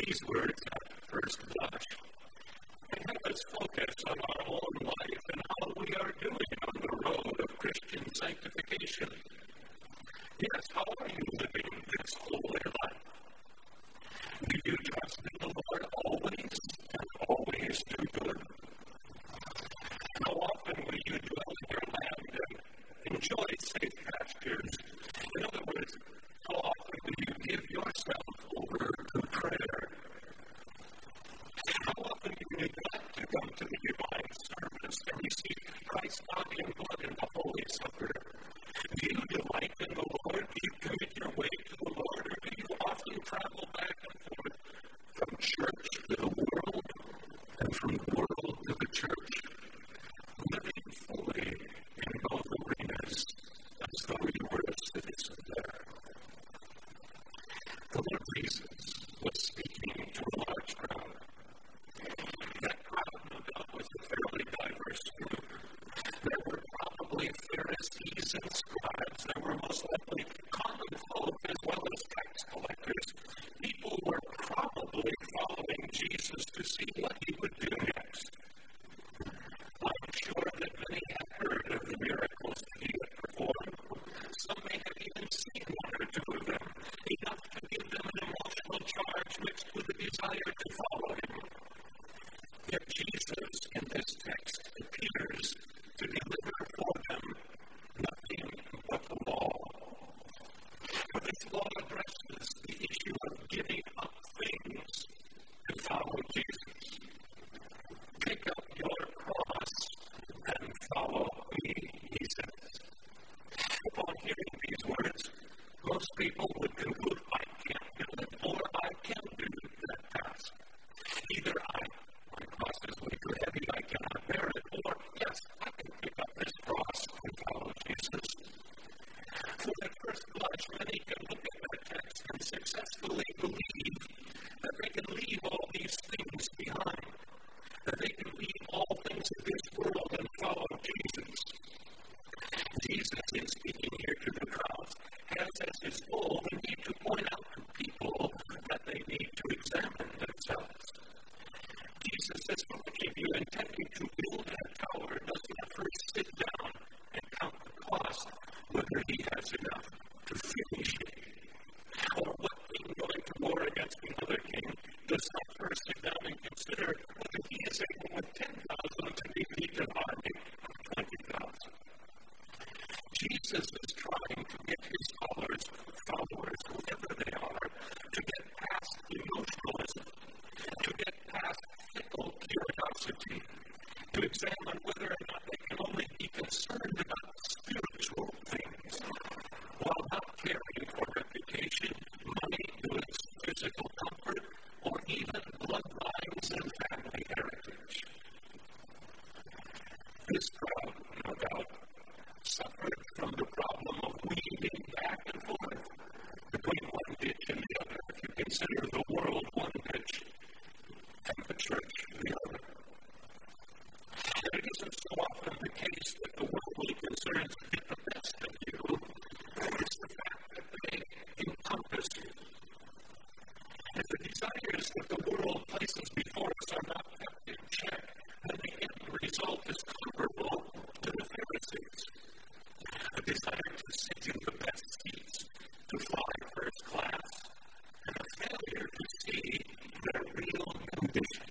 These words, at first blush, they have us focus on our own life and how we are doing on the road of Christian sanctification. Yes, how are you living this holy life? Do you trust in the Lord always and always do good? How often will you dwell in your land and enjoy safe pastures? In other words, how often will you give yourself over to prayer? How often do you neglect to come to the divine service and receive Christ's body and blood in the Holy Supper? Do you delight in the Lord? Do you commit your way to the Lord? Or do you often travel back and forth from church to the world and from the world to the church, living fully in both arenas as though you were a citizen there? The Lord Jesus was speaking to a large crowd. That crowd, no doubt, was a fairly diverse group. There were probably Pharisees and scribes. There were most likely common folk as well as tax collectors. People were probably following Jesus to see what he would do next. I'm sure that many have heard of the miracles that he had performed. Some may have even seen one or two of them, enough to give them an emotional charge mixed with a desire to follow him. Yet Jesus, in this text, appears to deliver for them nothing but the law. For this law addresses the issue of giving up things to follow Jesus. Pick up your cross and follow me, he says. Upon hearing these words, most people would conclude, I can't do it, or I can do that task. Either my cross is way too heavy, I cannot bear it, or yes, I can pick up this cross and follow Jesus. For at first blush, many can look at that text and successfully believe that they can leave all these things behind, that they can leave all things of this world and follow Jesus. Jesus, in speaking here to the crowds, has as his goal the need to point out to people that they need to examine themselves. Jesus says, for many of you intending to build a tower does not first sit down and count the cost, whether he has enough to finish it. Or what king going to war against another king does not first sit down and consider whether he is able with 10,000 to defeat an army of 20,000. Jesus is trying to get his followers, whoever they are, to get past emotionalism, to get past fickle curiosity, to examine whether or not they can only be concerned about spiritual things, while not caring for reputation, money, goods, physical comfort, or even bloodlines and family heritage. This crowd, no doubt, suffered from the problem of weaving back and forth between one ditch and the other, if you consider the world one ditch and the church the other. And it isn't so often the case that the worldly concerns get the best of you. It's the fact that they encompass you. If the desires that the world places before us are not kept in check, then the end result is comparable to the Pharisees. A desire to sit in the best seats, to fly first class, and a failure to see their real condition.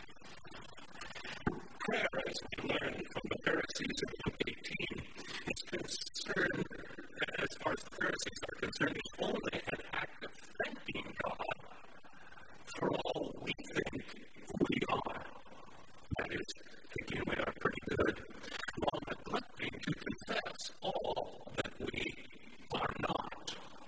Prayer, as we learned from the Pharisees in Luke 18, is concerned, as far as the Pharisees are concerned, is only an act of thanking God for all we think we are. That is, thinking we are pretty good, while neglecting to confess all that we are not.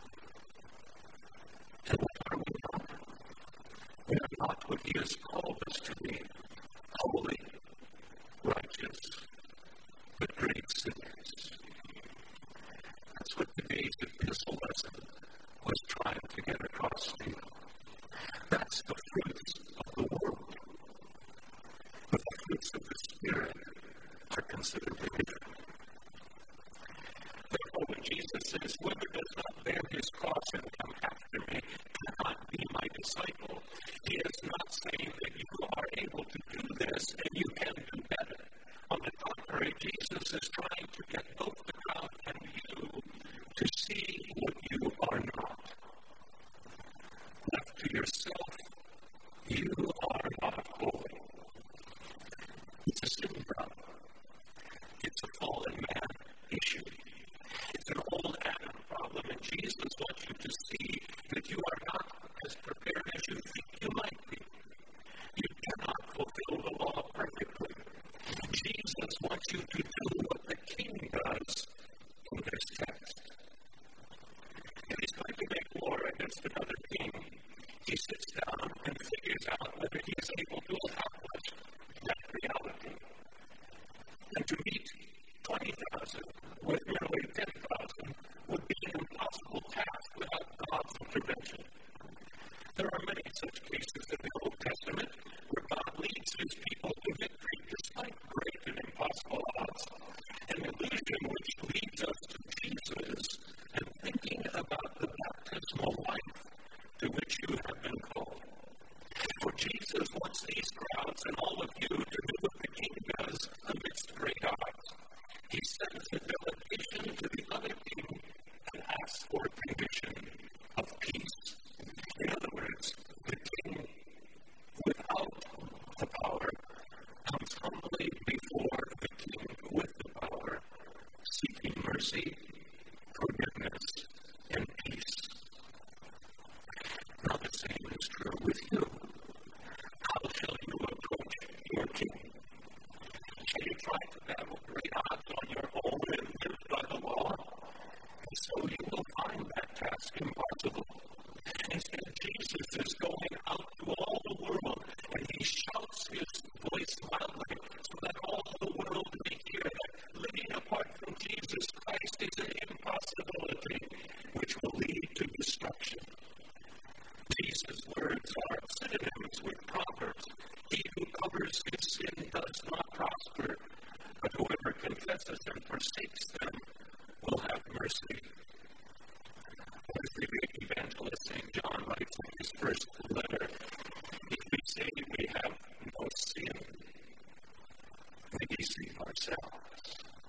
And what are we not? We are not what he has called us to be: holy, righteous, but great sinners. That's what today's epistle lesson was trying to get across to you. That's the fruits of the world. But the fruits of the Spirit are considerably different. Therefore, when Jesus says, whoever does not bear his cross and come after me cannot be my disciple, he not saying that you are able to do this and you can do better. On the contrary, Jesus is trying to get both the crowd and you to see what you are not. Left to yourself, you are not holy. It's a sin problem. It's a fallen man issue. It's an old Adam problem, and Jesus wants you to see that you are not as prepared as you think you might be. You cannot fulfill the law perfectly. Jesus wants you to do what the king does in this text. If he's going to make war against another king, he sits down and figures out whether he is able to accomplish that reality. And to meet 20,000 with merely 10,000 would be an impossible task without God's intervention. There are many such cases in the Old Testament where God leads his people to victory despite great and impossible odds, an illusion which leads us to Jesus and thinking about the baptismal life to which you have been called. For Jesus wants these crowds and all of you to do what the king does amidst great odds. He sends a delegation to the other king and asks for a condition of peace. In other words, the king, without the power, comes humbly before the king with the power, seeking mercy, forgiveness, and peace. Now the same is true with you. How shall you approach your king? Shall you try to battle great odds on your own and live by the law? And so you will find that task impossible. Instead, Jesus is going out to all the world, and he shouts his voice loudly so that all the world may hear that living apart from Jesus Christ is an impossibility which will lead to destruction. Jesus' words are synonyms with Proverbs. He who covers his sin does not prosper, but whoever confesses and forsakes them will have mercy. As the great evangelist St. John writes in his first letter, if we say we have no sin, we deceive ourselves.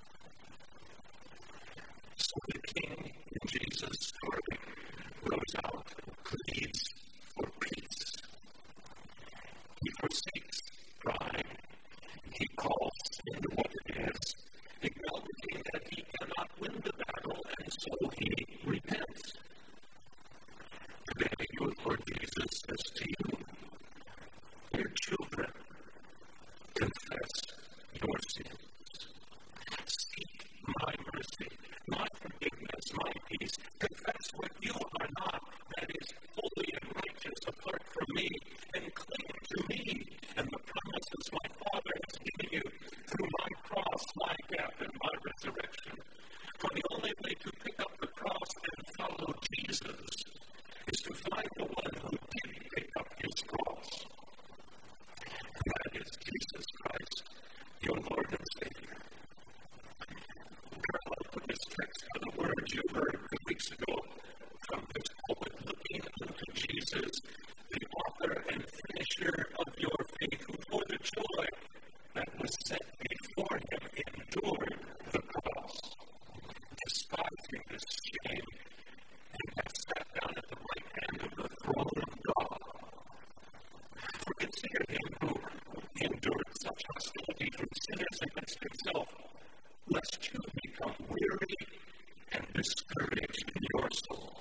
So the king in Jesus' story goes out and pleads for peace. He forsakes pride. He calls into what it is, acknowledging that he cannot win the battle, and so he repents. Today, your Lord Jesus says to you, dear children, confess your sins. Seek my mercy, my forgiveness, my peace. Confess what you are not, that is holy and righteous apart from me, and cling to me and the promises my Father has given you through my cross, my death, and my resurrection. For the only way to pick up the cross and follow Jesus is to find the one who did pick up his cross. And that is Jesus Christ, your Lord and Savior. Parallel to this text are the words you heard 2 weeks ago from this pulpit, looking unto Jesus, the author and finisher of your faith, who for the joy that was set before him endured the cross, despising the shame, and has sat down at the right hand of the throne of God. For consider him who endured such hostility from sinners against himself, lest you become weary and discouraged in your soul.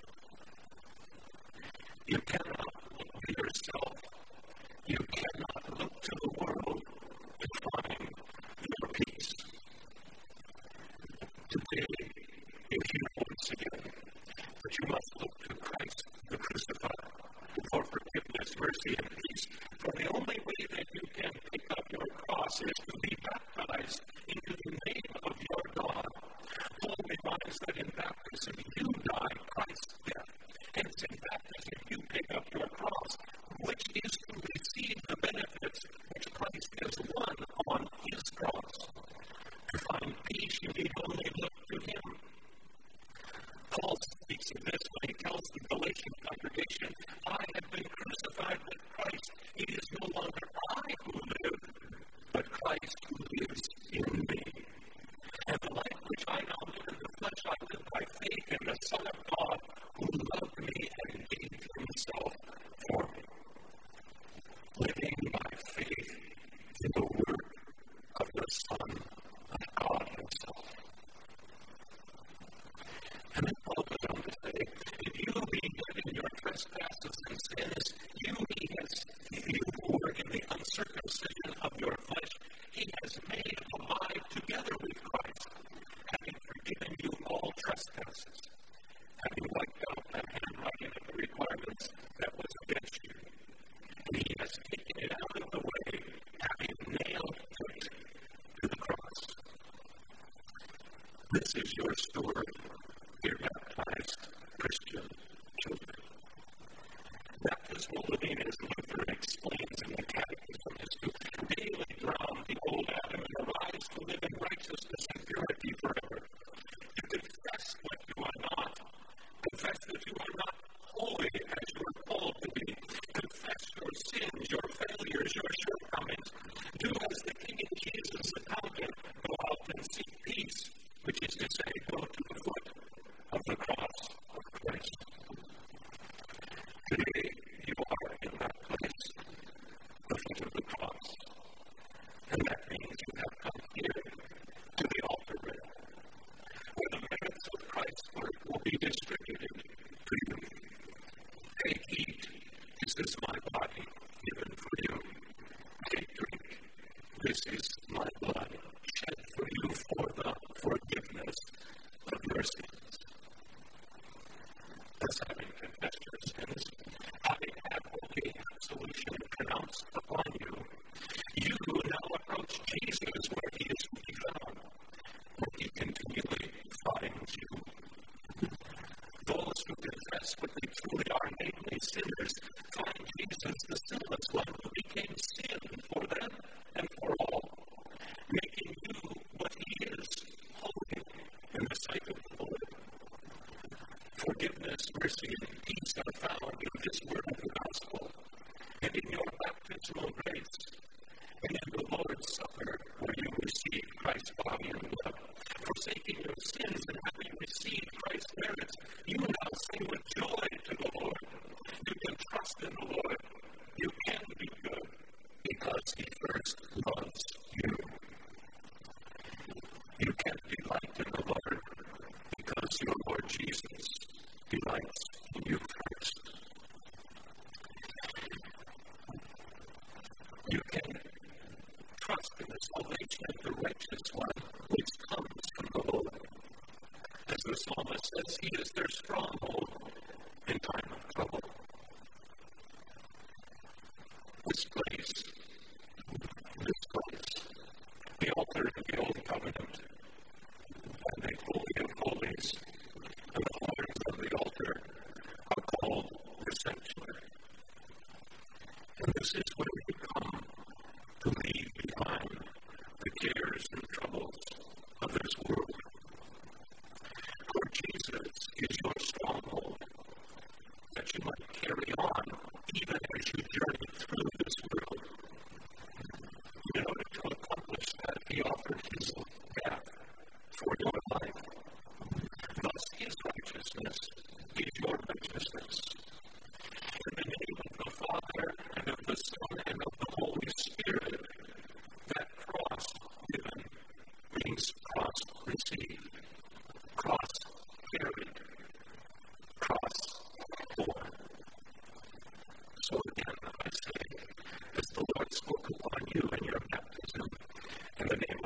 You cannot look to yourself. You cannot look to the world to find your peace. Today, you hear once again that you must look to Christ, the crucified, for forgiveness, mercy, and peace. For the only way that you can pick up your cross is to be baptized into the name of your God. Paul reminds that in baptism you die Christ's death. Hence, in baptism you pick up your cross, which is to receive the benefits which Christ has won on his cross. To find peace, you need only look to him. Paul speaks of this when he tells the Galatian congregation, I have been crucified with Christ. Cosmo Levine, as Luther explains in the Catechism, is to daily drown the old Adam and arise to live in righteousness and purity forever. To confess what you are not, confess that you are not holy as you are called to be, confess your sins, your failures, your shortcomings. Do as the King in Jesus accounted, go out and seek peace, which is to say, go to the foot of the cross of Christ. Today, you are in that place, the foot of the cross. And that means you have come here to the altar rail, where the merits of Christ's work will be distributed to you. Take, eat, this is my body given for you. Take, drink, this is my blood shed for you for the forgiveness of your sins. Thus, having confessed your sins, having had holy absolution pronounced upon you, you now approach Jesus where he is to be found, where he continually finds you. Those who confess what they truly are, namely sinners, find Jesus the sinless one who became sin for them and for all, making you what he is, holy in the sight of the Lord. Forgiveness, mercy, and peace are found in this word of the gospel, and in your baptismal grace, and in the Lord's Supper, where you receive Christ's body and blood. Forsaking your sins and having received Christ's merits, you now sing with joy to the Lord. You can trust in the Lord. You can be good because he first loves you. You can delight in the Lord because your Lord Jesus delights in you first. You can trust in the salvation of the righteous one, which comes from the Lord. As the psalmist says, he is their stronghold in time of trouble. This place, the altar of the Old Covenant, and the Holy of Holies, and the horns of the altar are called the sanctuary. And this is where you come to leave behind the cares and troubles of this world. For Jesus is your stronghold, that you might carry on even as you journey through this world. In order to accomplish that, he offered his death for your life. Thus, his righteousness is your righteousness. In the name of the Father, and of the Son, and of the Holy Spirit, that cross given means cross received, cross carried, cross borne. So again, I say, as the Lord spoke upon you in your baptism, in the name